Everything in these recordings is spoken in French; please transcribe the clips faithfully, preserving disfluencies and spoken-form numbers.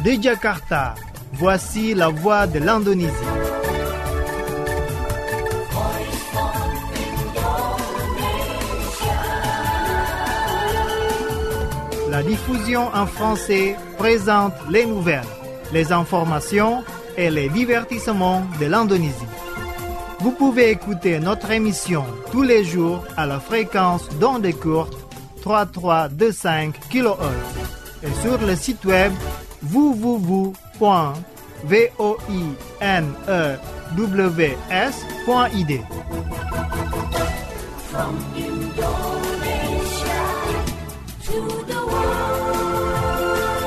De Jakarta, voici la voix de l'Indonésie. La diffusion en français présente les nouvelles, les informations et les divertissements de l'Indonésie. Vous pouvez écouter notre émission tous les jours à la fréquence d'onde courte trois mille trois cent vingt-cinq kilohertz et sur le site web w w w point voinews point i d. From Indonesia to the world.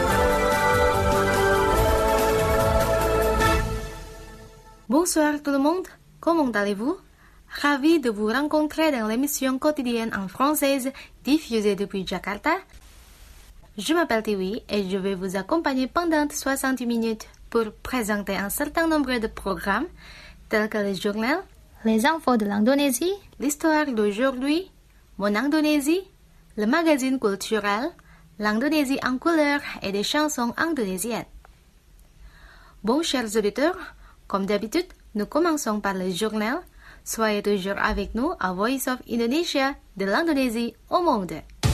Bonsoir tout le monde, comment allez-vous? Ravi de vous rencontrer dans l'émission quotidienne en française diffusée depuis Jakarta. Je m'appelle Tiwi et je vais vous accompagner pendant soixante minutes pour présenter un certain nombre de programmes tels que le journal, les infos de l'Indonésie, l'histoire d'aujourd'hui, mon Indonésie, le magazine culturel, l'Indonésie en couleur et des chansons indonésiennes. Bon, chers auditeurs, comme d'habitude, nous commençons par le journal. Soyez toujours avec nous à Voice of Indonesia de l'Indonésie au monde.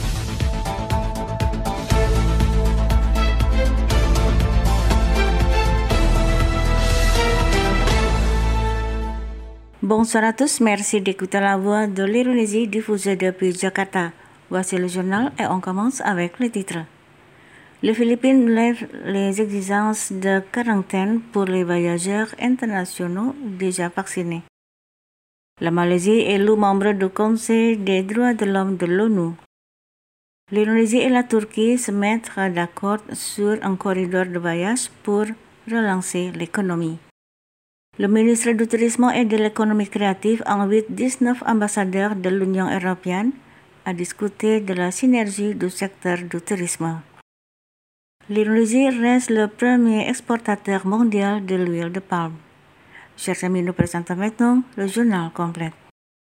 Bonsoir à tous, merci d'écouter la voix de l'Indonésie diffusée depuis Jakarta. Voici le journal et on commence avec les titres. Les Philippines lèvent les exigences de quarantaine pour les voyageurs internationaux déjà vaccinés. La Malaisie est élu membre du Conseil des droits de l'homme de l'ONU. L'Indonésie et la Turquie se mettent d'accord sur un corridor de voyage pour relancer l'économie. Le ministre du Tourisme et de l'économie créative invite dix-neuf ambassadeurs de l'Union européenne à discuter de la synergie du secteur du tourisme. L'Indonésie reste le premier exportateur mondial de l'huile de palme. Chers amis, nous présentons maintenant le journal complet.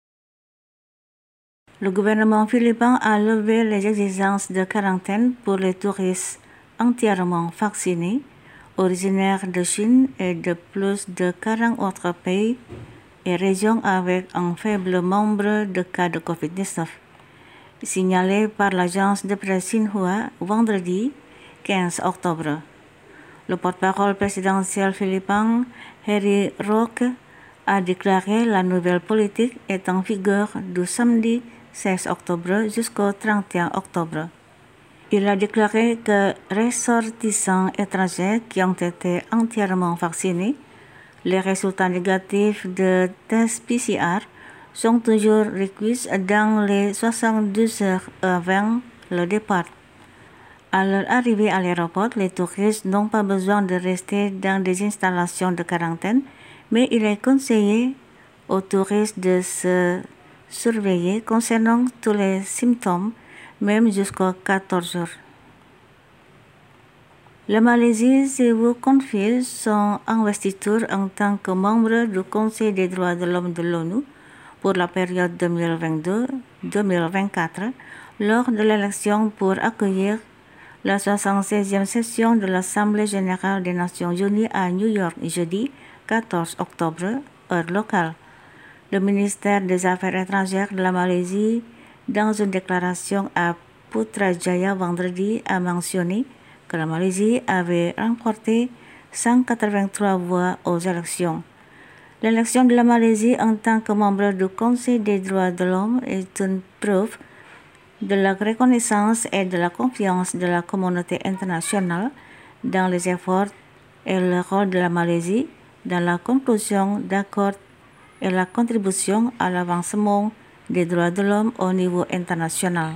Le gouvernement philippin a levé les exigences de quarantaine pour les touristes entièrement vaccinés, originaires de Chine et de plus de quarante autres pays et régions avec un faible nombre de cas de covid dix-neuf. Signalé par l'agence de presse Xinhua vendredi quinze octobre. Le porte-parole présidentiel philippin, Harry Roque, a déclaré la nouvelle politique est en vigueur du samedi seize octobre jusqu'au trente et un octobre. Il a déclaré que ressortissants étrangers qui ont été entièrement vaccinés, les résultats négatifs de tests P C R sont toujours requis dans les soixante-douze heures avant le départ. À leur arrivée à l'aéroport, les touristes n'ont pas besoin de rester dans des installations de quarantaine, mais il est conseillé aux touristes de se surveiller concernant tous les symptômes, même jusqu'à quatorze jours. La Malaisie se vous confie son investiture en tant que membre du Conseil des droits de l'homme de l'ONU pour la période deux mille vingt-deux à deux mille vingt-quatre lors de l'élection pour accueillir la soixante-seizième session de l'Assemblée générale des Nations unies à New York jeudi quatorze octobre, heure locale. Le ministère des Affaires étrangères de la Malaisie, dans une déclaration à Putrajaya vendredi, a mentionné que la Malaisie avait remporté cent quatre-vingt-trois voix aux élections. L'élection de la Malaisie en tant que membre du Conseil des droits de l'homme est une preuve de la reconnaissance et de la confiance de la communauté internationale dans les efforts et le rôle de la Malaisie dans la conclusion d'accords et la contribution à l'avancement des droits de l'homme au niveau international.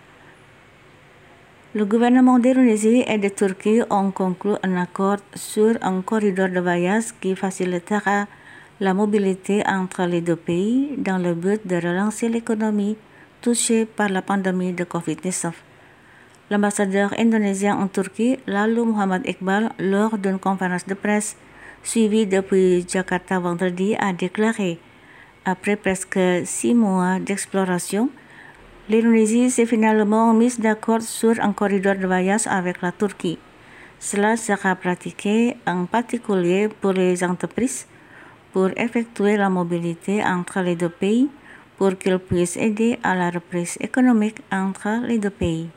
Le gouvernement d'Indonésie et de Turquie ont conclu un accord sur un corridor de voyage qui facilitera la mobilité entre les deux pays dans le but de relancer l'économie touchée par la pandémie de covid dix-neuf. L'ambassadeur indonésien en Turquie, Lalu Muhammad Iqbal, lors d'une conférence de presse suivie depuis Jakarta vendredi, a déclaré « Après presque six mois d'exploration, l'Indonésie s'est finalement mise d'accord sur un corridor de voyage avec la Turquie. Cela sera pratiqué en particulier pour les entreprises pour effectuer la mobilité entre les deux pays pour qu'ils puissent aider à la reprise économique entre les deux pays.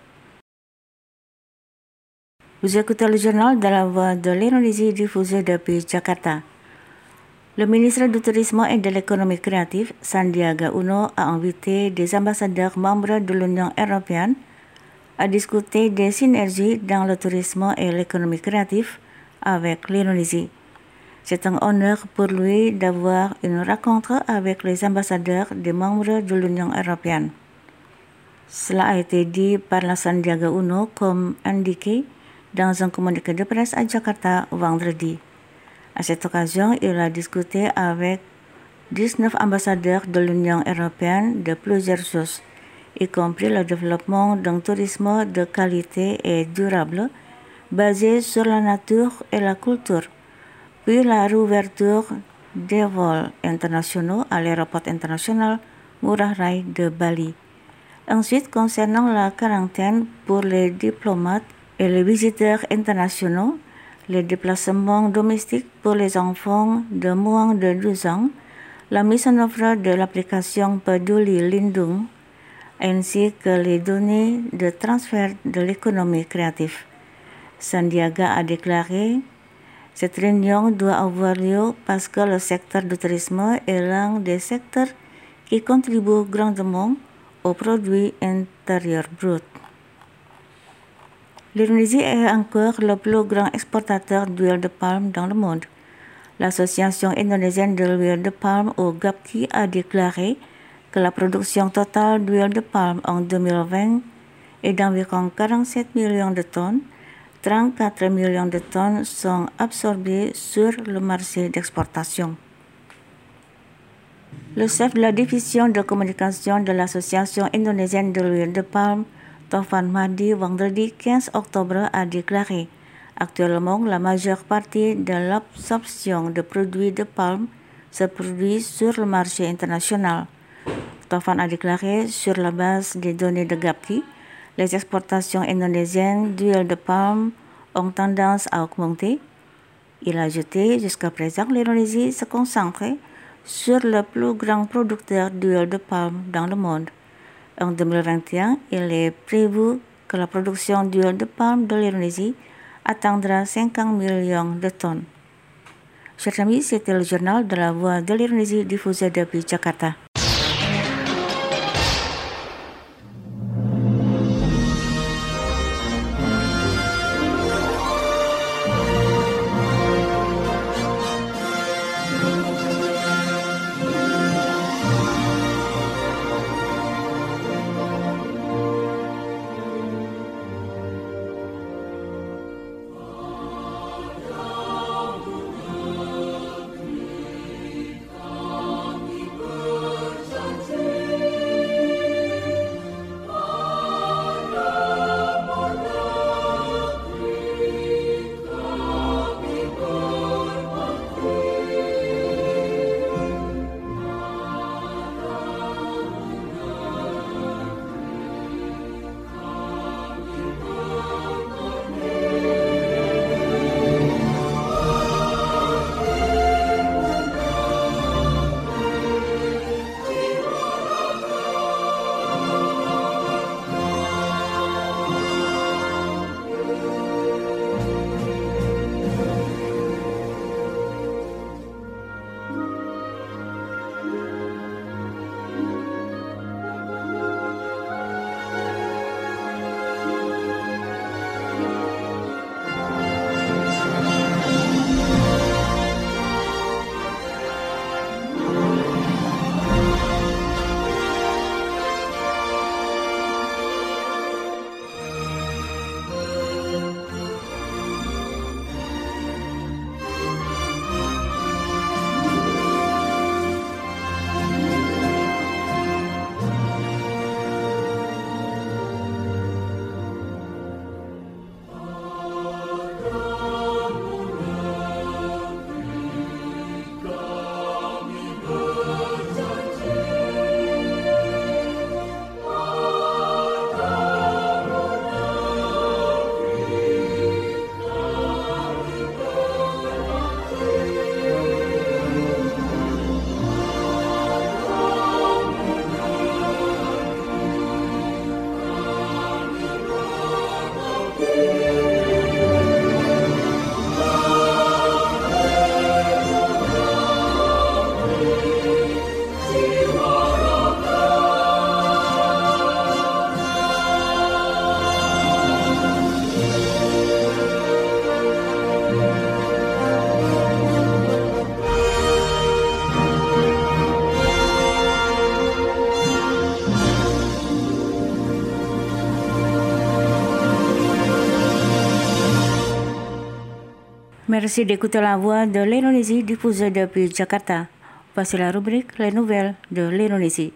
Vous écoutez le journal de la Voix de l'Indonésie diffusé depuis Jakarta. Le ministre du Tourisme et de l'Économie créative, Sandiaga Uno, a invité des ambassadeurs membres de l'Union européenne à discuter des synergies dans le tourisme et l'économie créative avec l'Indonésie. C'est un honneur pour lui d'avoir une rencontre avec les ambassadeurs des membres de l'Union européenne. Cela a été dit par la Sandiaga Uno comme indiqué dans un communiqué de presse à Jakarta vendredi. À cette occasion, il a discuté avec dix-neuf ambassadeurs de l'Union européenne de plusieurs choses, y compris le développement d'un tourisme de qualité et durable basé sur la nature et la culture, puis la réouverture des vols internationaux à l'aéroport international Ngurah Rai de Bali. Ensuite, concernant la quarantaine pour les diplomates et les visiteurs internationaux, les déplacements domestiques pour les enfants de moins de douze ans, la mise en œuvre de l'application Peduli Lindung, ainsi que les données de transfert de l'économie créative. Sandiaga a déclaré: cette réunion doit avoir lieu parce que le secteur du tourisme est l'un des secteurs qui contribue grandement au produit intérieur brut. L'Indonésie est encore le plus grand exportateur d'huile de palme dans le monde. L'Association indonésienne de l'huile de palme, ou GAPKI, a déclaré que la production totale d'huile de palme en deux mille vingt est d'environ quarante-sept millions de tonnes. trente-quatre millions de tonnes sont absorbées sur le marché d'exportation. Le chef de la division de communication de l'Association indonésienne de l'huile de palme, Taufan Mahdi, vendredi quinze octobre, a déclaré: actuellement, la majeure partie de l'absorption de produits de palme se produit sur le marché international. Taufan a déclaré: sur la base des données de GAPKI, les exportations indonésiennes d'huile de palme ont tendance à augmenter. Il a ajouté: jusqu'à présent, l'Indonésie se concentre sur le plus grand producteur d'huile de palme dans le monde. En deux mille vingt et un, il est prévu que la production d'huile de palme de l'Indonésie atteindra cinquante millions de tonnes. Chers amis, c'était le journal de la Voix de l'Indonésie diffusé depuis Jakarta. Merci d'écouter la voix de l'Indonésie diffusée depuis Jakarta. Voici la rubrique Les nouvelles de l'Indonésie.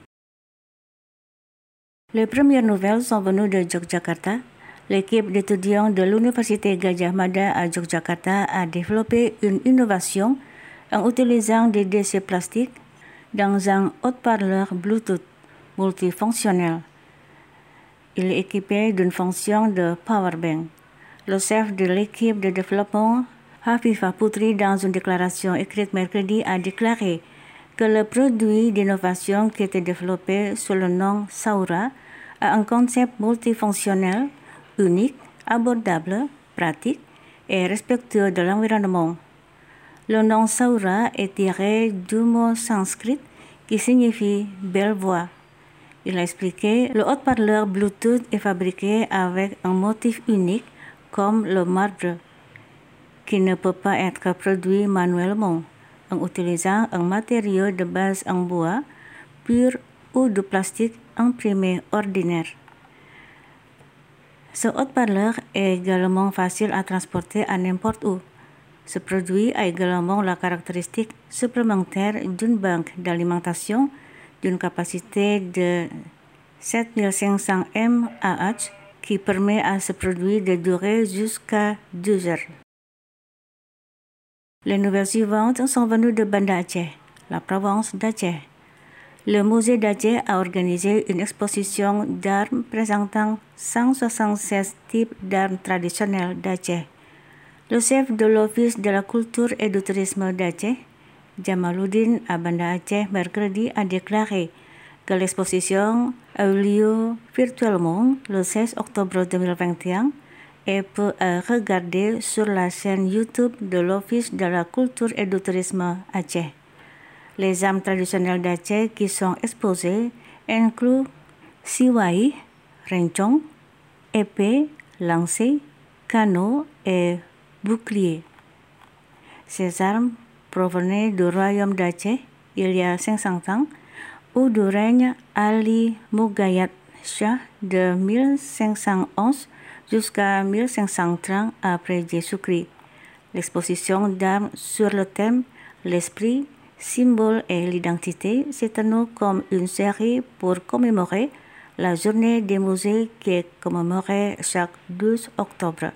Les premières nouvelles sont venues de Yogyakarta. L'équipe d'étudiants de l'Université Gadjah Mada à Yogyakarta a développé une innovation en utilisant des déchets plastiques dans un haut-parleur Bluetooth multifonctionnel. Il est équipé d'une fonction de powerbank. Le chef de l'équipe de développement, Hafifa Putri, dans une déclaration écrite mercredi, a déclaré que le produit d'innovation qui était développé sous le nom Saura a un concept multifonctionnel, unique, abordable, pratique et respectueux de l'environnement. Le nom Saura est tiré du mot sanskrit qui signifie belle voix. Il a expliqué, le haut-parleur Bluetooth est fabriqué avec un motif unique comme le marbre, qui ne peut pas être produit manuellement en utilisant un matériau de base en bois pur ou de plastique imprimé ordinaire. Ce haut-parleur est également facile à transporter à n'importe où. Ce produit a également la caractéristique supplémentaire d'une banque d'alimentation d'une capacité de sept mille cinq cents mAh qui permet à ce produit de durer jusqu'à deux heures. Les nouvelles suivantes sont venues de Banda Aceh, la province d'Aceh. Le musée d'Aceh a organisé une exposition d'armes présentant cent soixante-seize types d'armes traditionnelles d'Aceh. Le chef de l'Office de la culture et du tourisme d'Aceh, Jamaluddin à Banda Aceh, mercredi, a déclaré que l'exposition a eu lieu virtuellement le seize octobre deux mille vingt et un et peut être regardée sur la chaîne YouTube de l'Office de la culture et du tourisme Aceh. Les armes traditionnelles d'Aceh qui sont exposées incluent siwai, rencong, épée, lancé, canot et bouclier. Ces armes provenaient du royaume d'Aceh il y a cinq cents ans ou du règne Ali Mughayat Shah de mille cinq cent onze jusqu'à mille cinq cent trente après Jésus-Christ. L'exposition d'armes sur le thème « L'esprit, symbole et l'identité » s'est tenue comme une série pour commémorer la journée des musées qui est commémorée chaque douze octobre.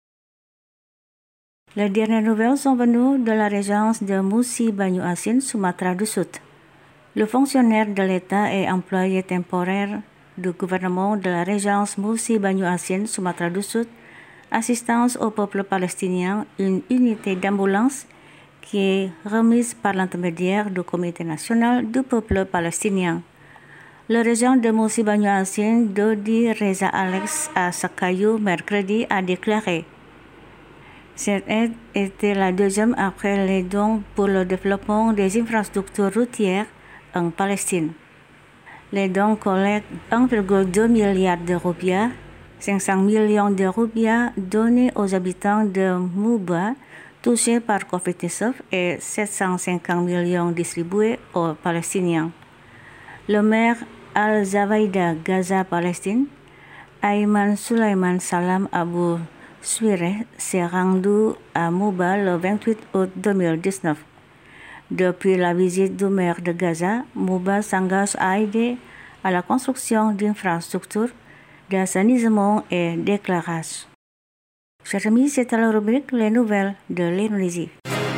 Les dernières nouvelles sont venues de la régence de Musi Banyu Asin, Sumatra du Sud. Le fonctionnaire de l'État et employé temporaire du gouvernement de la régence Musi Banyu Asin, Sumatra du Sud, Assistance au peuple palestinien, une unité d'ambulance qui est remise par l'intermédiaire du Comité national du peuple palestinien. Le régent de Musi Banyu Asin, Dodi Reza Alex à Sakayu, mercredi, a déclaré: cette aide était la deuxième après les dons pour le développement des infrastructures routières en Palestine. Les dons collectent un virgule deux milliard de roupias, cinq cents millions de roupias donnés aux habitants de Mouba touchés par covid dix-neuf et sept cent cinquante millions distribués aux Palestiniens. Le maire Al-Zawaida Gaza Palestine, Ayman Sulaiman Salam Abu Swireh, s'est rendu à Mouba le vingt-huit août deux mille dix-neuf. Depuis la visite du maire de Gaza, Mouba s'engage à aider à la construction d'infrastructures d'assainissement et d'éclairage. Chers amis, c'était la rubrique Les nouvelles de l'Indonésie.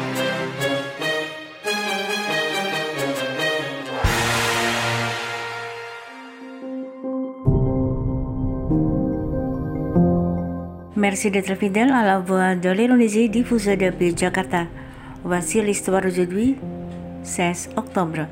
Merci d'être fidèle à la voix de l'Indonésie diffusée depuis Jakarta. Voici l'histoire d'aujourd'hui, seize octobre.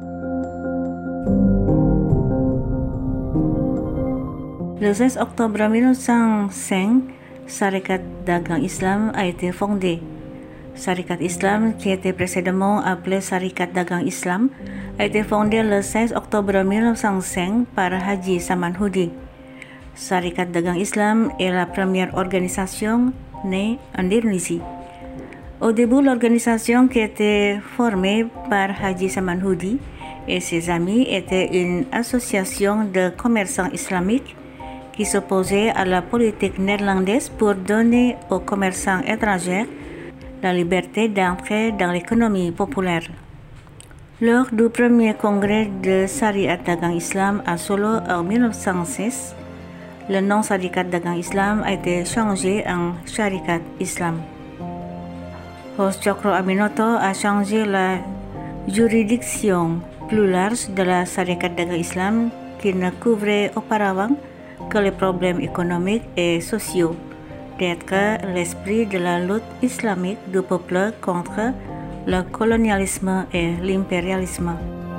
Le seize octobre mille neuf cent cinq, Syarikat Dagang Islam a été fondée. Syarikat Islam, qui était précédemment appelée Syarikat Dagang Islam, a été fondée le seize octobre mille neuf cent cinq par Haji Saman Hudi. Syarikat Dagang Islam est la première organisation née en Indonésie. Au début, l'organisation qui était formée par Haji Saman Hudi et ses amis était une association de commerçants islamiques qui s'opposait à la politique néerlandaise pour donner aux commerçants étrangers la liberté d'entrer dans l'économie populaire. Lors du premier congrès de Syariat Dagang Islam à Solo en mille neuf cent seize, le nom Syarikat Dagang Islam a été changé en Syarikat Islam. Host Chokro Aminoto a changé la juridiction plus large de la Syarikat Dagang Islam qui ne couvrait auparavant que les problèmes économiques et sociaux, d'être l'esprit de la lutte islamique du peuple contre le colonialisme et l'impérialisme.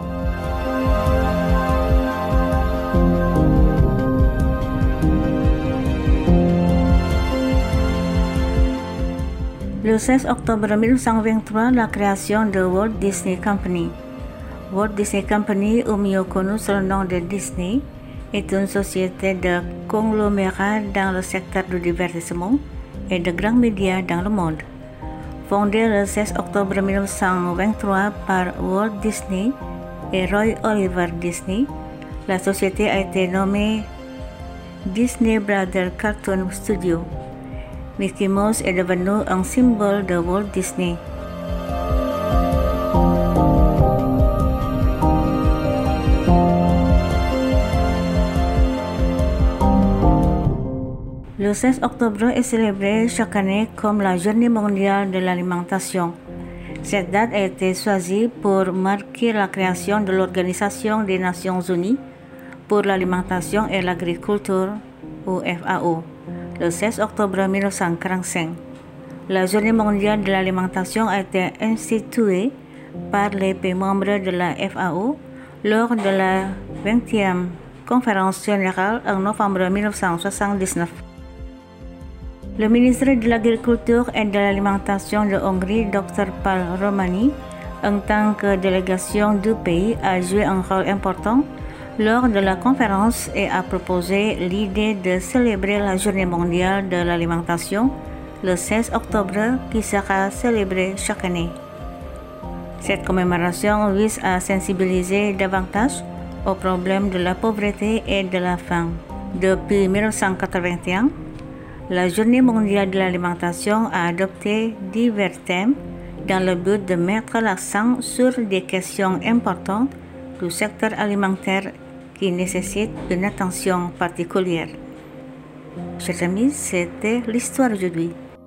Le seize octobre mille neuf cent vingt-trois, la création de Walt Disney Company. Walt Disney Company, ou mieux connu sous le nom de Disney, est une société de conglomérat dans le secteur du divertissement et de grands médias dans le monde. Fondée le seize octobre mille neuf cent vingt-trois par Walt Disney et Roy Oliver Disney, la société a été nommée Disney Brothers Cartoon Studio. Mickey Mouse est devenu un symbole de Walt Disney. Le seize octobre est célébré chaque année comme la Journée mondiale de l'alimentation. Cette date a été choisie pour marquer la création de l'Organisation des Nations Unies pour l'alimentation et l'agriculture, ou F A O, le seize octobre mille neuf cent quarante-cinq. La Journée mondiale de l'alimentation a été instituée par les pays membres de la F A O lors de la vingtième conférence générale en novembre mille neuf cent soixante-dix-neuf. Le ministre de l'Agriculture et de l'Alimentation de Hongrie, docteur Paul Romani, en tant que délégation du pays, a joué un rôle important lors de la conférence et a proposé l'idée de célébrer la Journée mondiale de l'alimentation le seize octobre qui sera célébrée chaque année. Cette commémoration vise à sensibiliser davantage aux problèmes de la pauvreté et de la faim. Depuis mille neuf cent quatre-vingt-un, la Journée mondiale de l'alimentation a adopté divers thèmes dans le but de mettre l'accent sur des questions importantes du secteur alimentaire qui nécessitent une attention particulière. Chers amis, c'était l'histoire d'aujourd'hui.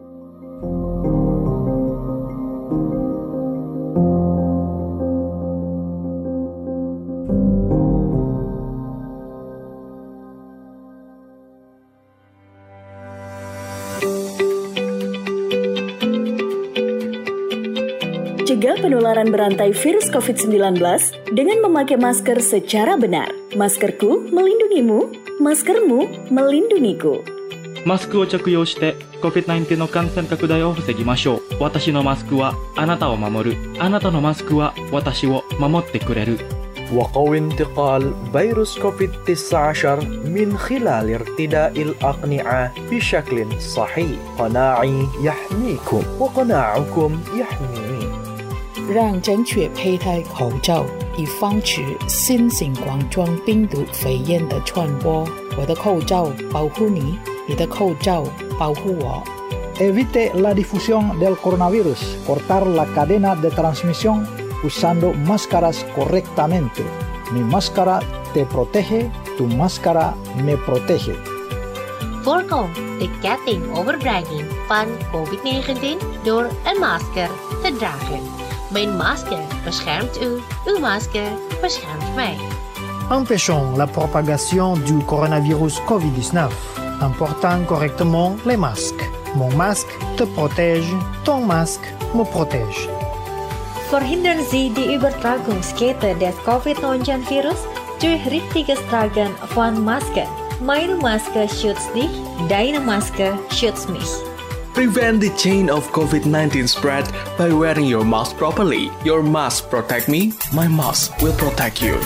Cegah penularan berantai virus covid sembilan belas dengan memakai masker secara benar. Maskerku melindungimu, maskermu melindungiku. マスクを着用して コビッドナインティーン の感染拡大を防ぎましょう。私のマスクはあなたを守る。あなたのマスクは私を守ってくれる。 وقوي انتقال فيروس كوفيد تسعة عشر من خلال ارتداء الأقنعة بشكل صحيح. قناعي يحميكم وقناعكم يحميني. 让正确佩戴口罩，以防止新型冠状病毒肺炎的传播。我的口罩保护你，你的口罩保护我。 Evite la difusión del coronavirus. Cortar la cadena de transmisión usando máscaras correctamente. Mi máscara te protege, tu máscara me protege. Voorkom de ketting overdraging van covid negentien door een masker te dragen. Mijn masker beschermt u, uw masker beschermt mij. Empêchons la propagation du coronavirus covid dix-neuf en portant correctement les masques. Mon masque te protège, ton masque me protège. Verhindern Sie die Übertragungskette des covid neunzehn Virus durch richtiges Tragen von Masken. Meine Maske schützt dich, deine Maske schützt mich. Prevent the chain of covid nineteen spread by wearing your mask properly. Your mask protect me, my mask will protect you.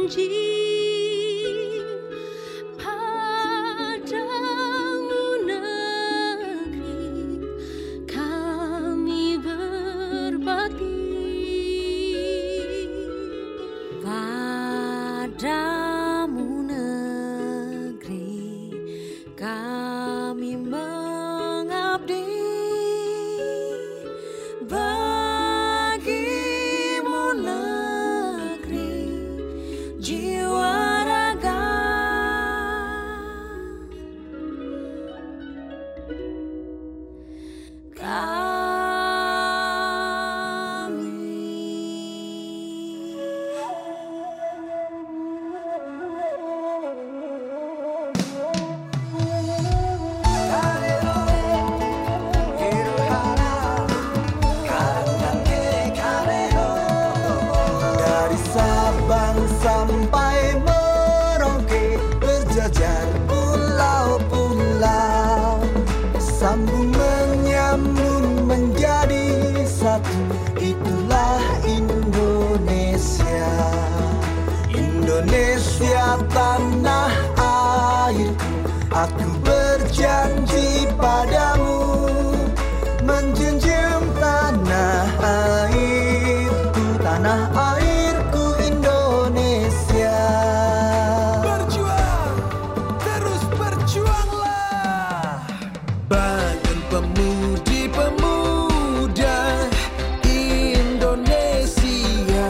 berjanji padamu negeri kami berbakti. Padamu negeri kami mengabdi. Bagimu negeri jiwa raga. Dari Sabang sampai Merauke, berjajar pulau-pulau, sambung menyambung menjadi satu. Itulah Indonesia. Indonesia tanah airku, aku berjanji padamu menjunjung tanah airku, tanah airku Indonesia. Berjuang, terus berjuanglah. Bangun pemudi-pemuda Indonesia,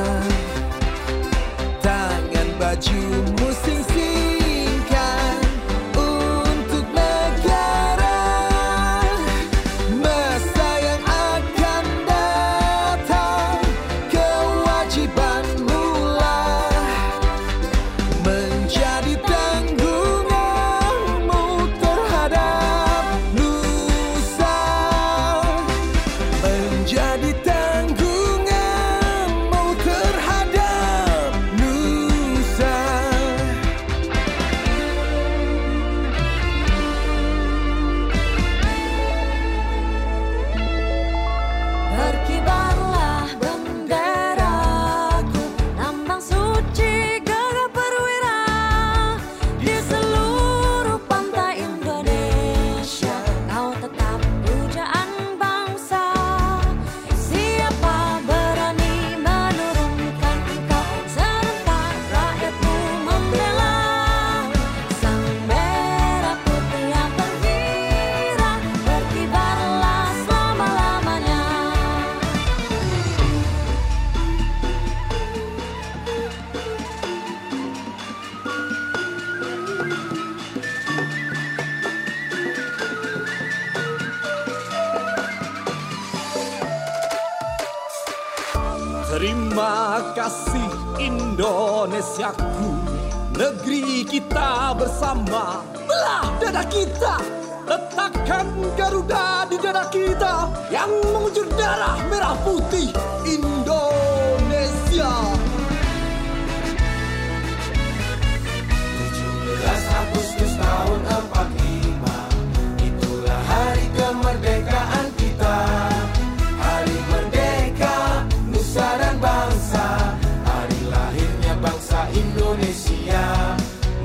tangan bajumu sing-singkan untuk negara. Masa yang akan datang, kewajibanmu lah menjadi tanggunganmu terhadap nusa, menjadi tanggunganmu terhadap nusa. Berkibarlah benderaku, lambang suci gagah perwira di seluruh pantai Indonesia. Kau tetap pujaan bangsa. Siapa berani menurunkan kau? Serentak rakyatmu membela sang merah putih yang terkirat, berkibarlah selama-lamanya. Terima kasih Indonesiaku, negeri kita bersama. Belah dada kita, letakkan Garuda di dada kita yang mengucur darah merah putih Indonesia. tujuh belas Agustus tahun empat puluh lima, itulah hari kemerdekaan kita. Hari merdeka nusa dan bangsa, hari lahirnya bangsa Indonesia.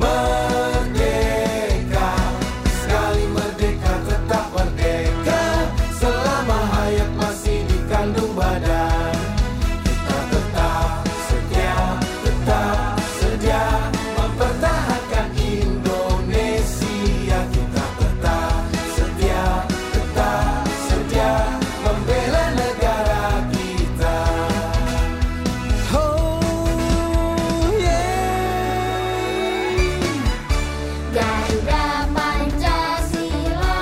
Merdeka, sekali merdeka tetap merdeka, selama hayat masih dikandung badan. Kita tetap setia, tetap sedia mempertahankan Indonesia. Kita tetap setia, tetap sedia membela negara kita. Oh yeah. Garuda Pancasila,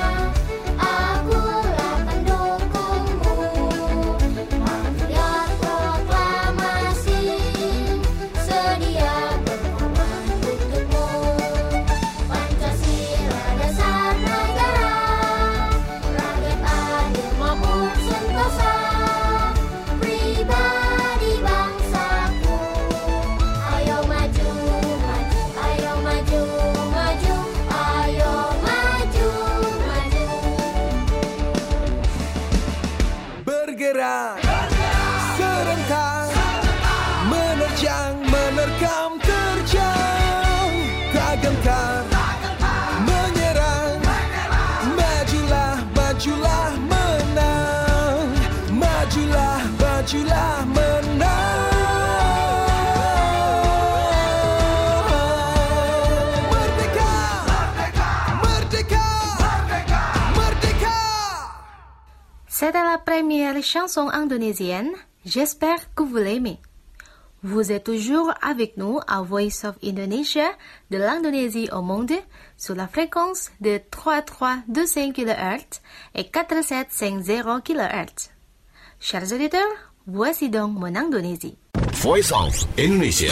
akulah pendukungmu. Makiat proklamasi, sedia berkorban untukmu. Pancasila dasar negara, rakyat adil maupun sentosa, pribadi bangsaku. Ayo maju, maju, ayo maju, maju, ayo maju, maju. Bergerak serentak, menerjang menerkam Majulah, majulah menang. Merdeka! Merdeka! Merdeka! Merdeka! Merdeka! C'était la première chanson indonésienne. J'espère que vous l'aimez. Vous êtes toujours avec nous à Voice of Indonesia de l'Indonésie au monde sur la fréquence de trois trois deux cinq kilohertz et quatre sept cinq zéro kilohertz. Chers auditeurs, voici donc mon Indonésie. Voice of Indonesia.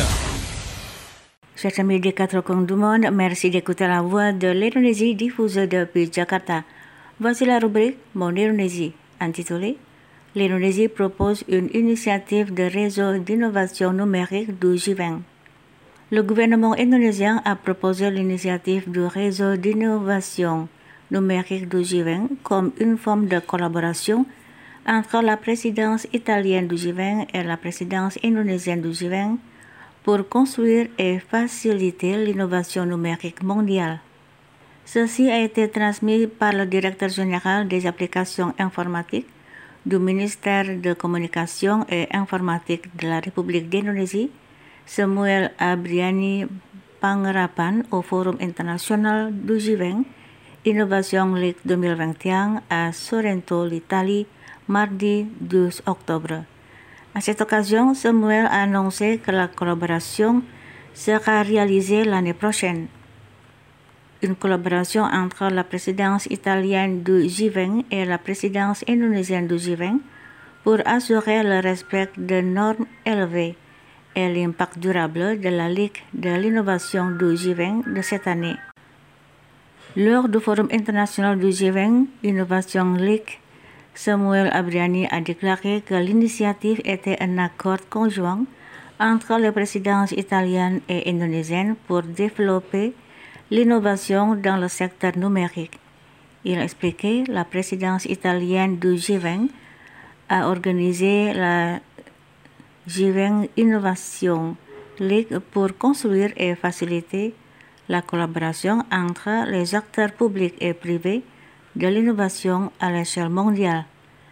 Chers amis des quatre coins du monde, merci d'écouter la voix de l'Indonésie diffusée depuis Jakarta. Voici la rubrique Mon Indonésie, intitulée L'Indonésie propose une initiative de réseau d'innovation numérique du G vingt. Le gouvernement indonésien a proposé l'initiative du réseau d'innovation numérique du G vingt comme une forme de collaboration entre la présidence italienne du G vingt et la présidence indonésienne du G vingt pour construire et faciliter l'innovation numérique mondiale. Ceci a été transmis par le directeur général des applications informatiques du ministère de Communication et Informatique de la République d'Indonésie, Samuel Abriani Pangerapan au Forum international du G vingt, Innovation League deux mille vingt et un à Sorrento, l'Italie, mardi douze octobre. À cette occasion, Samuel a annoncé que la collaboration sera réalisée l'année prochaine. Une collaboration entre la présidence italienne du G vingt et la présidence indonésienne du G vingt pour assurer le respect de normes élevées et l'impact durable de la Ligue de l'innovation du G vingt de cette année. Lors du Forum international du G vingt, Innovation League, Samuel Abriani a déclaré que l'initiative était un accord conjoint entre les présidences italiennes et indonésiennes pour développer l'innovation dans le secteur numérique. Il a expliqué que la présidence italienne du G vingt a organisé la G vingt Innovation League pour construire et faciliter la collaboration entre les acteurs publics et privés de l'innovation à l'échelle mondiale.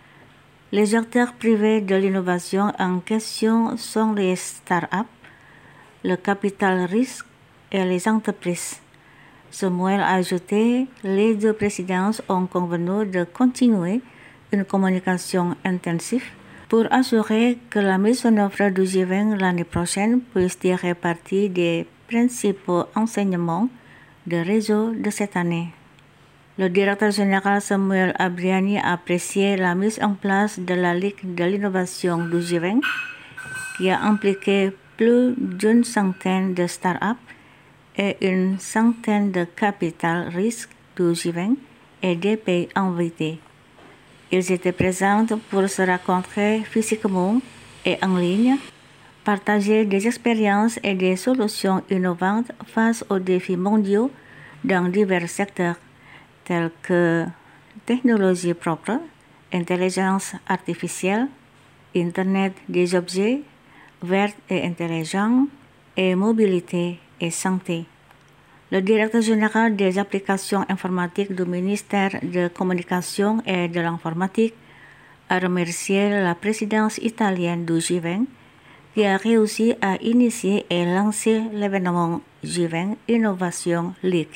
Les acteurs privés de l'innovation en question sont les start-up, le capital risque et les entreprises. Samuel a ajouté que les deux présidences ont convenu de continuer une communication intensive pour assurer que la mise en œuvre du G vingt l'année prochaine puisse tirer parti des principaux enseignements de réseau de cette année. Le directeur général Samuel Abriani a apprécié la mise en place de la Ligue de l'innovation du G vingt qui a impliqué plus d'une centaine de start-up et une centaine de capital risque du G vingt et des pays invités. Ils étaient présents pour se rencontrer physiquement et en ligne, partager des expériences et des solutions innovantes face aux défis mondiaux dans divers secteurs tels que technologie propre, intelligence artificielle, Internet des objets, vert et intelligent, et mobilité et santé. Le directeur général des applications informatiques du ministère de Communication et de l'Informatique a remercié la présidence italienne du G vingt qui a réussi à initier et lancer l'événement G vingt Innovation League.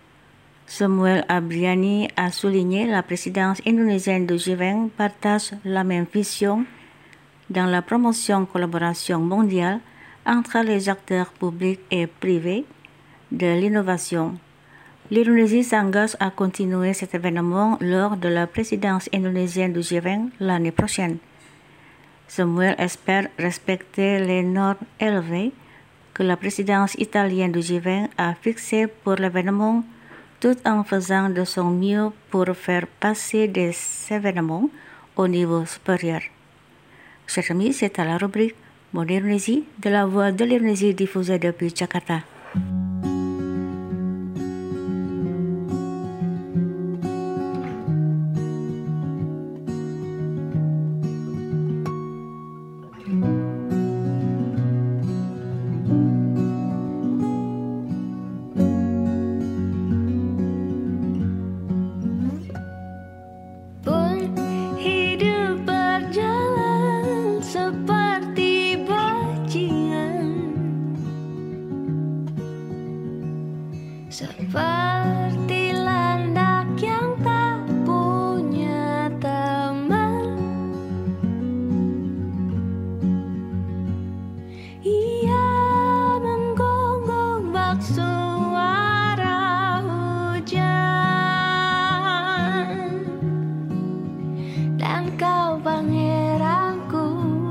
Samuel Abriani a souligné que la présidence indonésienne du G vingt partage la même vision dans la promotion collaboration mondiale entre les acteurs publics et privés de l'innovation. L'Indonésie s'engage à continuer cet événement lors de la présidence indonésienne du G vingt l'année prochaine. Samuel espère respecter les normes élevées que la présidence italienne du G vingt a fixées pour l'événement tout en faisant de son mieux pour faire passer des événements au niveau supérieur. Chers amis, c'est à la rubrique Mon Indonésie de la voix de l'Indonésie diffusée depuis Jakarta. Pun hidup berjalan dan kau pangeranku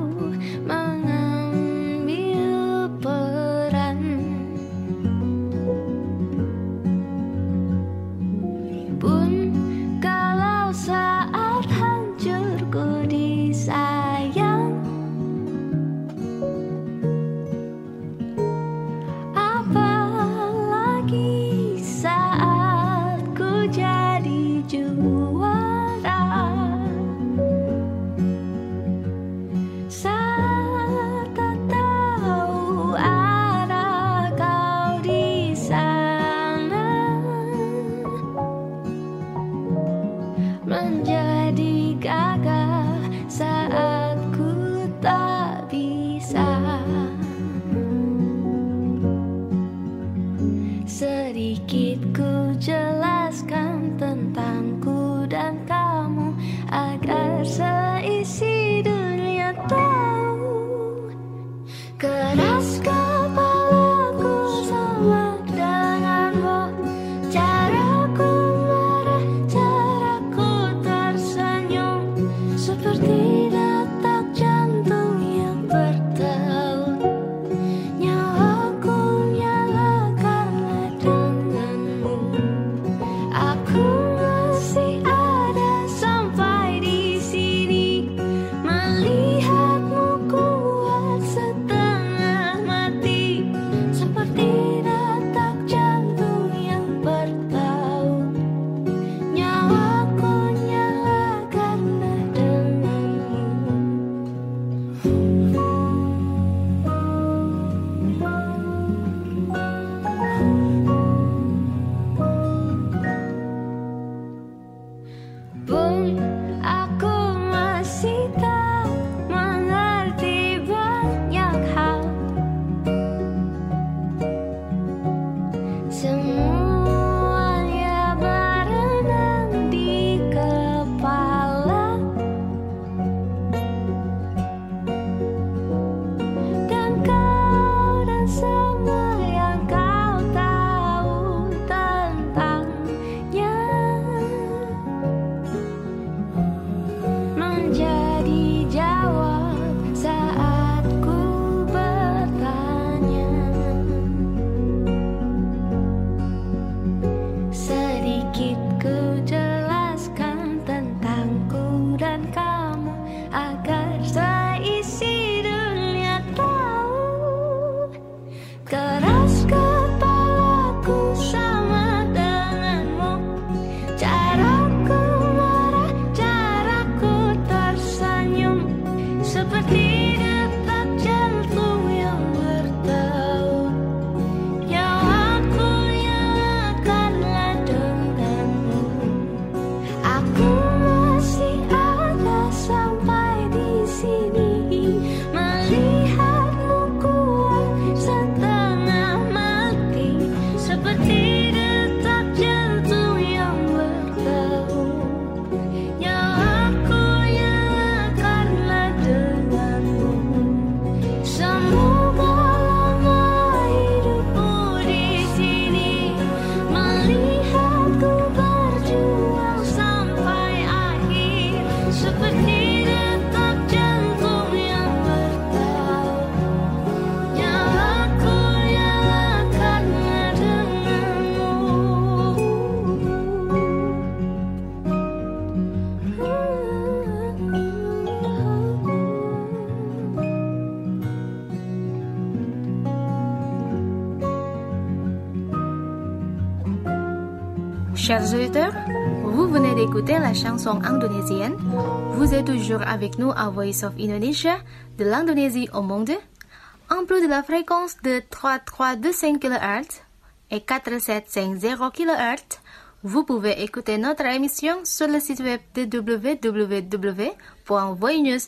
mengambil peran. Pun kalau saat hancurku disayang, apalagi saat ku jadi juara, saat tak tahu arah kau di sana, menjadi gagah saat ku tak bisa. Sedikit ku jelaskan tentangku dan kamu agar seisi dunia tahu. Keras kepalaku sama denganmu, caraku marah, caraku tersenyum, seperti detak jantung yang bertaut. Nyawaku nyala karena denganmu. Aku masih ada sampai di sini, melihatmu kuat setengah mati, seperti detak jantung yang bertaut. Nyawaku nyala karena denganmu. Pun aku masih tak mengerti banyak hal, semuanya berenang di kepala, dan kau dan semua yang kau tahu tentangnya menjadi jawab saat ku bertanya. Sedikit ku jelaskan tentangku dan kamu agar seisi dunia tahu. Keras kepalaku sama denganmu, caraku marah, caraku tersenyum, seperti detak jantung yang bertaut. Nyawaku nyalakanlah denganmu. Aku masih ada sampai di sini, melihatmu kuat setengah mati, seperti detak jantung yang bertaut. Nyawaku nyalakanlah denganmu. Semoga lama hidupku di sini, melihatku berjuang sampai akhir, seperti detak jantung yang bertaut. Nyawaku nyalakanlah denganmu. Chers auditeurs, vous venez d'écouter la chanson indonésienne. Vous êtes toujours avec nous à Voice of Indonesia, de l'Indonésie au monde. En plus de la fréquence de trois trois deux cinq kilohertz et quatre sept cinq zéro kilohertz, vous pouvez écouter notre émission sur le site web de w w w point voinews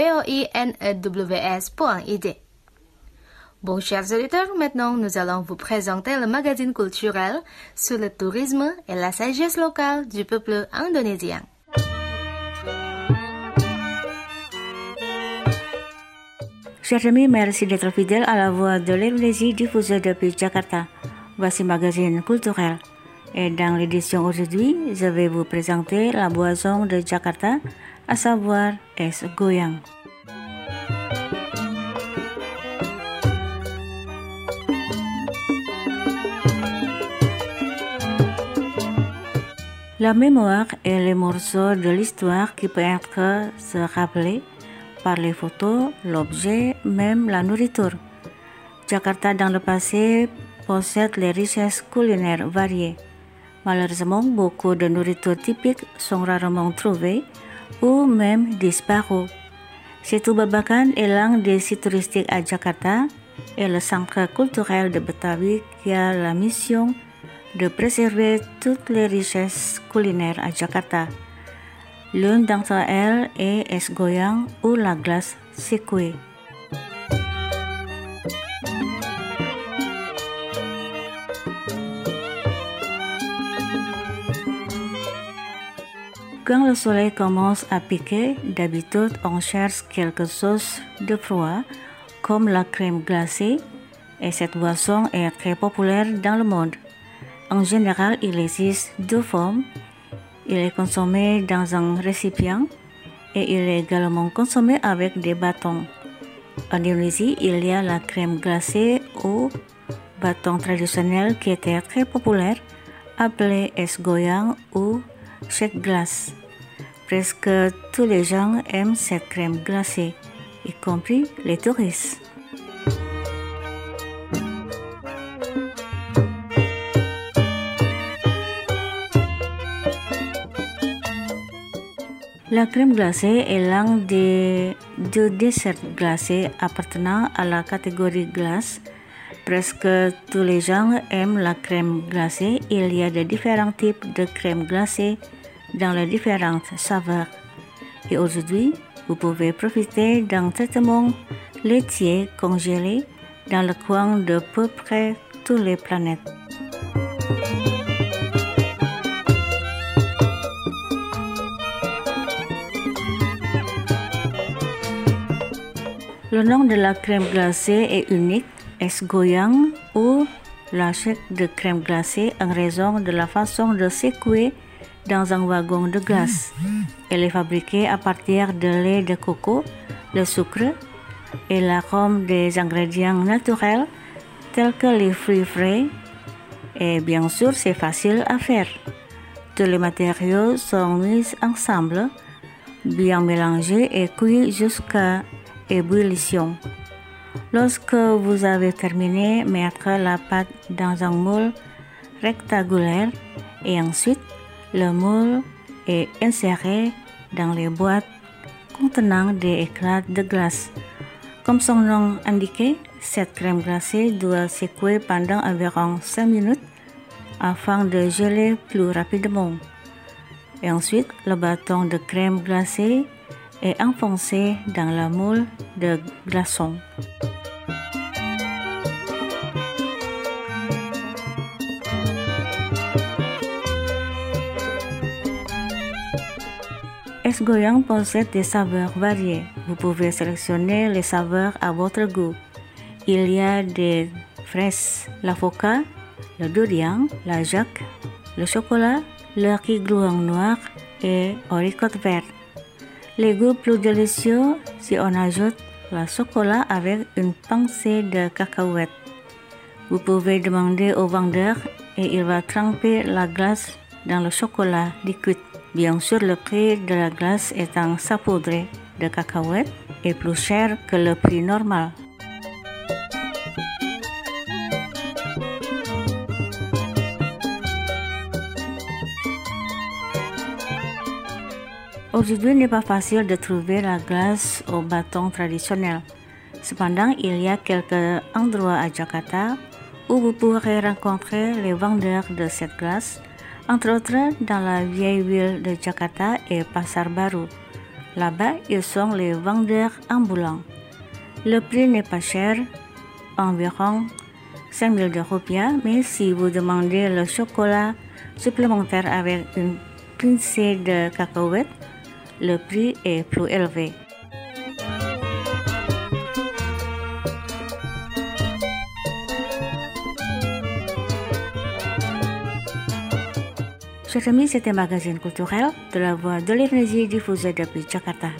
point i d. Bon, chers auditeurs, maintenant nous allons vous présenter le magazine culturel sur le tourisme et la sagesse locale du peuple indonésien. Chers amis, merci d'être fidèles à la voix de l'Indonésie diffusée depuis Jakarta. Voici magazine culturel. Et dans l'édition aujourd'hui, je vais vous présenter la boisson de Jakarta, à savoir es goyang. La mémoire est le morceau de l'histoire qui peut être se rappeler par les photos, l'objet, même la nourriture. Jakarta dans le passé possède les richesses culinaires variées. Malheureusement, beaucoup de nourritures typiques sont rarement trouvées ou même disparues. Situ Babakan est l'un des sites touristiques à Jakarta et le centre culturel de Betawi qui a la mission de préserver toutes les richesses culinaires à Jakarta. L'une d'entre elles est es goyang ou la glace sekue. Quand le soleil commence à piquer, d'habitude on cherche quelque chose de froid comme la crème glacée et cette boisson est très populaire dans le monde. En général, il existe deux formes. Il est consommé dans un récipient et il est également consommé avec des bâtons. En Indonésie, il y a la crème glacée ou bâton traditionnel qui était très populaire, appelé es goyang ou shake glace. Presque tous les gens aiment cette crème glacée, y compris les touristes. La crème glacée est l'un des deux desserts glacés appartenant à la catégorie glace. Presque tous les gens aiment la crème glacée. Il y a de différents types de crème glacée dans les différentes saveurs. Et aujourd'hui, vous pouvez profiter d'un traitement laitier congelé dans le coin de peu près toutes les planètes. Le nom de la crème glacée est unique, es goyang ou la shake de crème glacée en raison de la façon de secouer dans un wagon de glace. Elle est fabriquée à partir de lait de coco, le sucre et l'arôme des ingrédients naturels tels que les fruits frais. Et bien sûr, c'est facile à faire. Tous les matériaux sont mis ensemble, bien mélangés et cuits jusqu'à ébullition. Lorsque vous avez terminé, mettre la pâte dans un moule rectangulaire et ensuite le moule est inséré dans les boîtes contenant des éclats de glace. Comme son nom indiqué, cette crème glacée doit secouer pendant environ cinq minutes afin de geler plus rapidement. Et ensuite, le bâton de crème glacée est enfoncé dans la moule de glaçons. Es goyang possède des saveurs variées. Vous pouvez sélectionner les saveurs à votre goût. Il y a des fraises, l'avocat, le durian, la jacque, le chocolat, le riz gluant noir et abricot vert. Les goûts plus délicieux si on ajoute le chocolat avec une pincée de cacahuètes. Vous pouvez demander au vendeur et il va tremper la glace dans le chocolat liquide. Bien sûr, le prix de la glace étant saupoudrée de cacahuètes est plus cher que le prix normal. Aujourd'hui, il n'est pas facile de trouver la glace au bâton traditionnel. Cependant, il y a quelques endroits à Jakarta où vous pourrez rencontrer les vendeurs de cette glace, entre autres dans la vieille ville de Jakarta et Pasar Baru. Là-bas, ils sont les vendeurs ambulants. Le prix n'est pas cher, environ cinq mille rupiah, mais si vous demandez le chocolat supplémentaire avec une pincée de cacahuètes, le prix est plus élevé. Chers amis, c'était Magazine culturel de la Voix de l'Indonésie diffusé depuis Jakarta.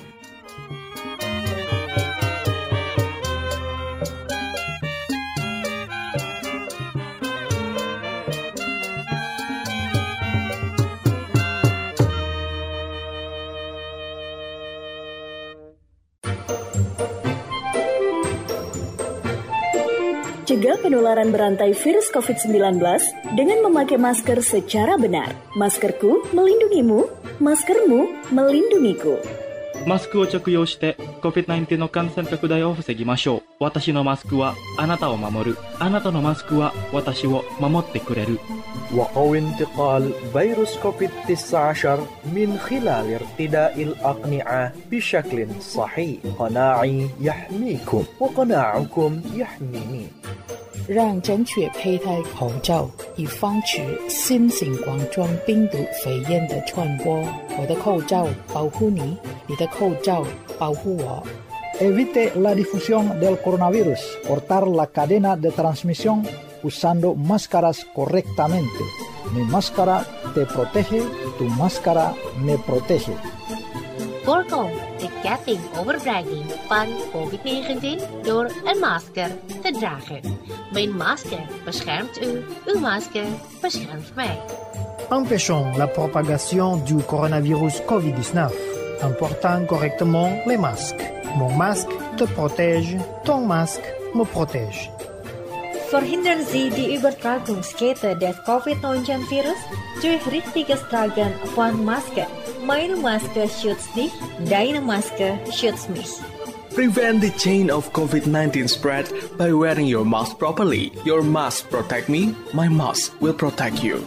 Cegah penularan berantai virus covid sembilan belas dengan memakai masker secara benar. Maskerku melindungimu, maskermu melindungiku. マスクを着用して コビッドナインティーン の感染拡大を防ぎましょう。私のマスクはあなたを守る。あなたのマスクは私を守ってくれる。 وقوي انتقال فيروس كوفيد تسعة عشر من خلال ارتداء الأقنعة بشكل صحيح. قناعي يحميكم وقناعكم يحميني. 让正确佩戴口罩，以防止新型冠状病毒肺炎的传播。我的口罩保护你，你的口罩保护我。 Evite la difusión del coronavirus. Cortar la cadena de transmisión usando máscaras correctamente. Mi máscara te protege, tu máscara me protege. Voorkom de ketting overdraging van covid negentien door een masker te dragen. Mijn masker beschermt u, uw masker beschermt mij. Empêchons la propagation du coronavirus covid dix-neuf en portant correctement les masques. Mon masque te protège, ton masque me protège. Verhindern Sie die Übertragungskette des covid neunzehn Virus durch richtiges Tragen von Maske. Meine Maske schützt dich, deine Maske schützt mich. Prevent the chain of covid nineteen spread by wearing your mask properly. Your mask protect me, my mask will protect you.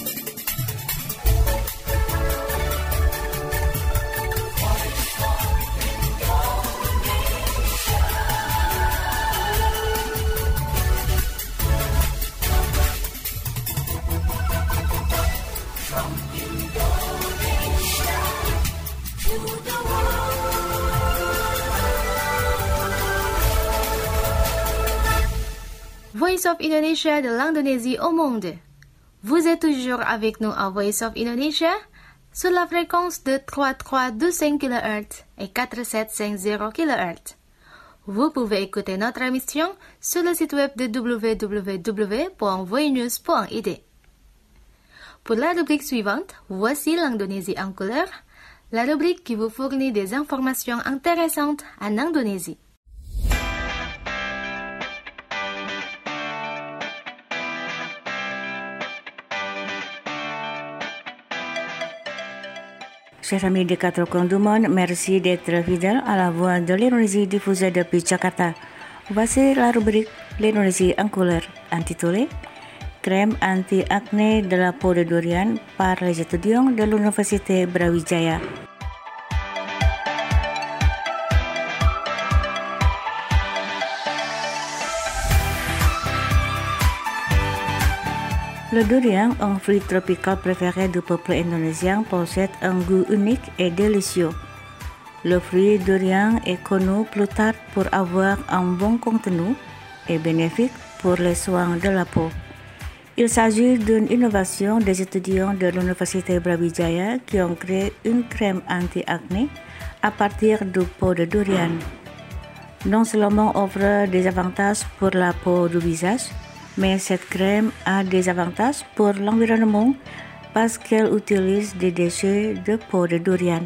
Voice of Indonesia de l'Indonésie au monde. Vous êtes toujours avec nous à Voice of Indonesia sur la fréquence de trente-trois virgule douze kilohertz et quarante-sept virgule cinquante kilohertz. Vous pouvez écouter notre émission sur le site web de w w w point voinews point i d. Pour la rubrique suivante, voici l'Indonésie en couleur, la rubrique qui vous fournit des informations intéressantes en Indonésie. Chers amis des quatre coins du monde, merci d'être fidèles à la Voix de l'Indonésie diffusée depuis Jakarta. Voici la rubrique L'Indonésie en couleur, intitulée Crème anti-acné de la peau de durian par les étudiants de l'Université Brawijaya. Le durian, un fruit tropical préféré du peuple indonésien, possède un goût unique et délicieux. Le fruit durian est connu plus tard pour avoir un bon contenu et bénéfique pour les soins de la peau. Il s'agit d'une innovation des étudiants de l'Université Brawijaya qui ont créé une crème anti-acné à partir du peau de durian. Non seulement offre des avantages pour la peau du visage, mais cette crème a des avantages pour l'environnement parce qu'elle utilise des déchets de peau de durian.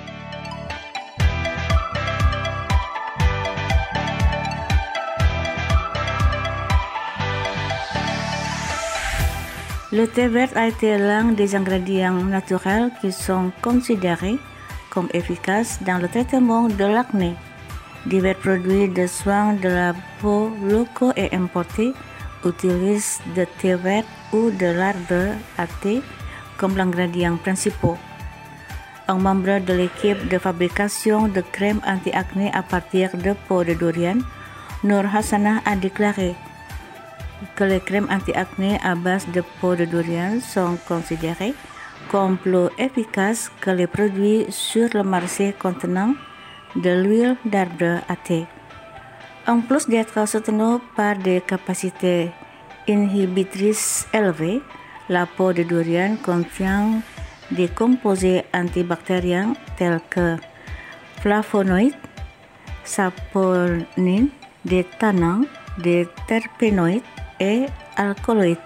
Le thé vert a été l'un des ingrédients naturels qui sont considérés comme efficaces dans le traitement de l'acné. Divers produits de soins de la peau locaux et importés utilisent de thé vert ou de l'arbre à thé comme l'ingrédient principal. Un membre de l'équipe de fabrication de crème anti-acné à partir de peau de durian, Nur Hasanah, a déclaré que les crèmes anti-acné à base de peau de durian sont considérées comme plus efficaces que les produits sur le marché contenant de l'huile d'arbre à thé. En plus d'être soutenu par des capacités inhibitrices élevées, La peau de durian contient des composés antibactériens tels que flavonoïdes, saponines, des tannins, des terpénoïdes et alcaloïdes.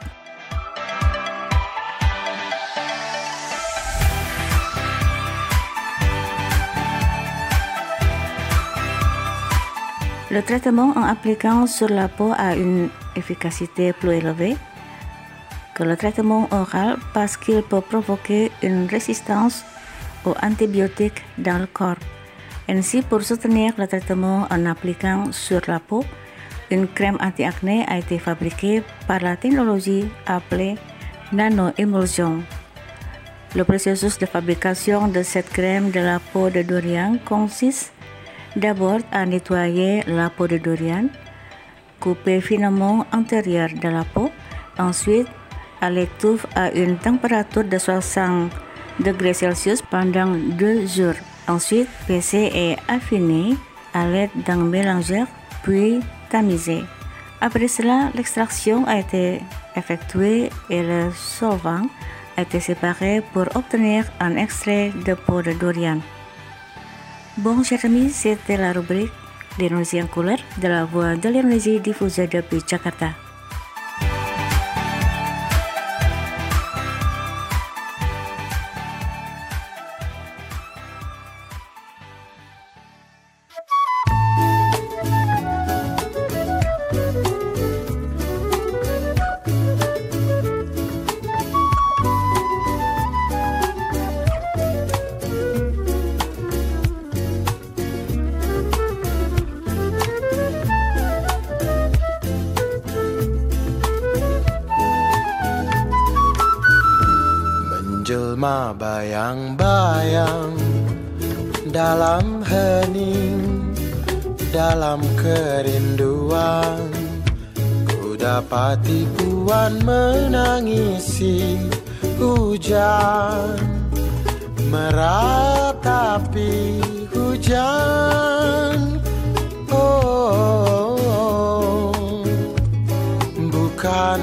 Le traitement en appliquant sur la peau a une efficacité plus élevée que le traitement oral parce qu'il peut provoquer une résistance aux antibiotiques dans le corps. Ainsi, pour soutenir le traitement en appliquant sur la peau, une crème anti-acné a été fabriquée par la technologie appelée nano-émulsion. Le processus de fabrication de cette crème de la peau de durian consiste d'abord à nettoyer la peau de durian, couper finement l'intérieur de la peau, ensuite à l'étouffer à une température de soixante degrés Celsius pendant deux jours. Ensuite, peser et affiner à l'aide d'un mélangeur, puis tamiser. Après cela, l'extraction a été effectuée et le solvant a été séparé pour obtenir un extrait de peau de durian. Bon, chers amis, c'était la rubrique l'Indonésie en couleur de la voix de l'Indonésie diffusée depuis Jakarta. Menjelma bayang-bayang dalam hening, dalam kerinduan, ku dapati puan menangisi hujan, meratapi hujan. Oh, oh, oh. Bukan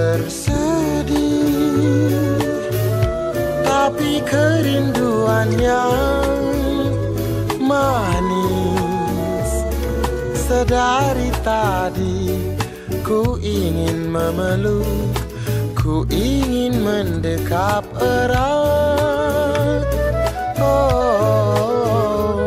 bersedih, tapi kerinduan yang manis. Sedari tadi ku ingin memeluk, ku ingin mendekap erat. Oh,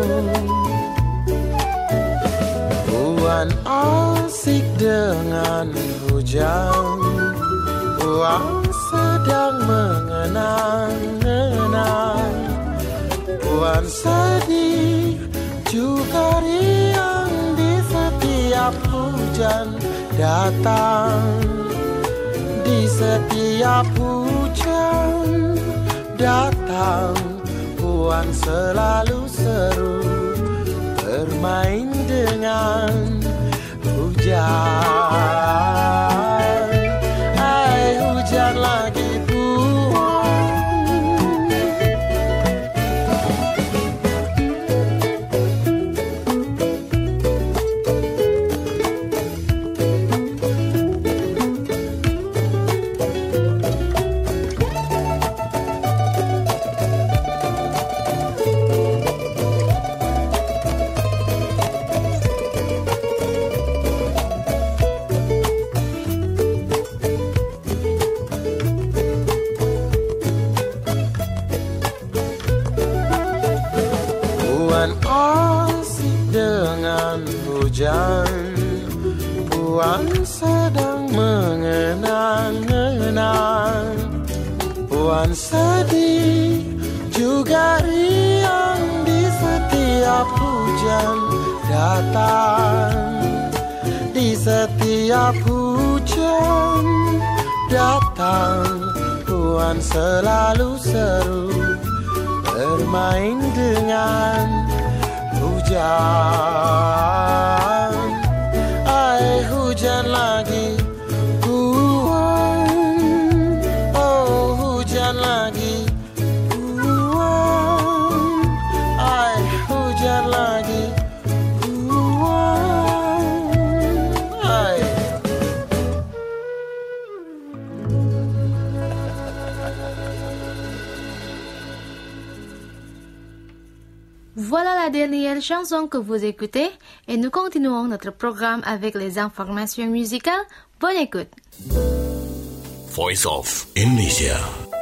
puan asik dengan hujan, puan sedang mengenang-enang, puan sedih juga riang di setiap hujan datang, di setiap hujan datang, puan selalu seru bermain dengan hujan. Hai hujan lagi puan sedang mengenang-enang, puan sedih juga riang di setiap hujan datang, di setiap hujan datang, puan selalu seru bermain dengan hujan. Hai hujan lagi puan, oh hujan lagi puan, hai hujan lagi puan, hai. dernière chanson que vous écoutez et nous continuons notre programme avec les informations musicales. Bonne écoute. Voice of Indonesia.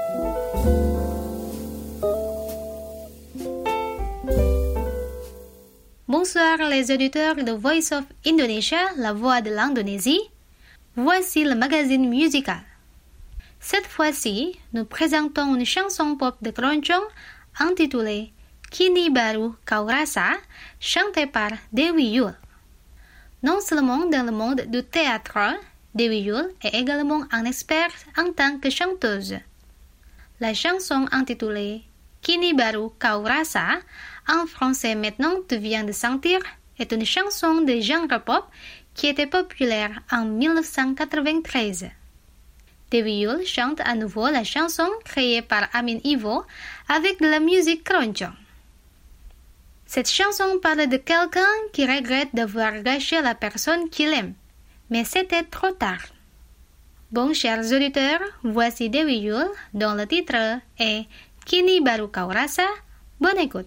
Bonsoir les auditeurs de Voice of Indonesia, la voix de l'Indonésie. Voici le magazine musical. Cette fois-ci, nous présentons une chanson pop de Keroncong intitulée Kini Baru Kau Rasa, chantée par Dewi Yull. Non seulement dans le monde du théâtre, Dewi Yull est également un expert en tant que chanteuse. La chanson intitulée Kini Baru Kau Rasa, en français maintenant tu viens de sentir, est une chanson de genre pop qui était populaire en dix-neuf cent quatre-vingt-treize. Dewi Yull chante à nouveau la chanson créée par Amin Ivo avec de la musique Keroncong. Cette chanson parle de quelqu'un qui regrette d'avoir gâché la personne qu'il aime, mais c'était trop tard. Bon, chers auditeurs, voici Dewi Yull dont le titre est Kini Baru Kau Rasa. Bonne écoute.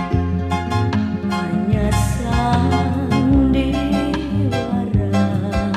Hanya sandiwara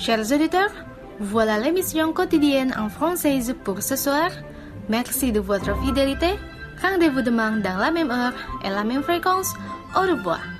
Chers auditeurs, voilà l'émission quotidienne en française pour ce soir. Merci de votre fidélité. Rendez-vous demain dans la même heure et la même fréquence. Au revoir.